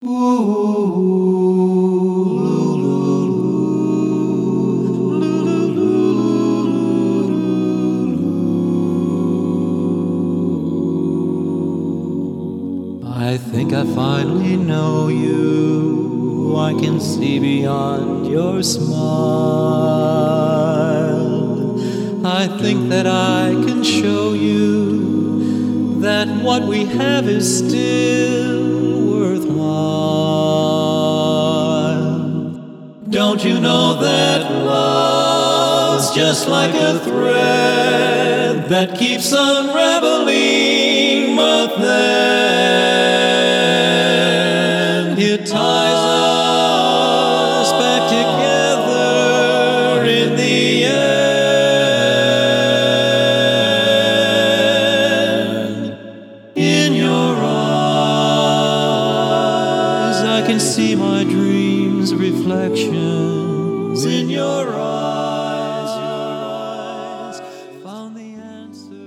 I think I finally know you. I can see beyond your smile. I think that I can show you that what we have is still worthwhile. Don't you know that love's just like a thread that keeps unraveling, but then it ties us back together in the end. In your eyes, I can see my dreams' reflections. In your eyes, found the answer.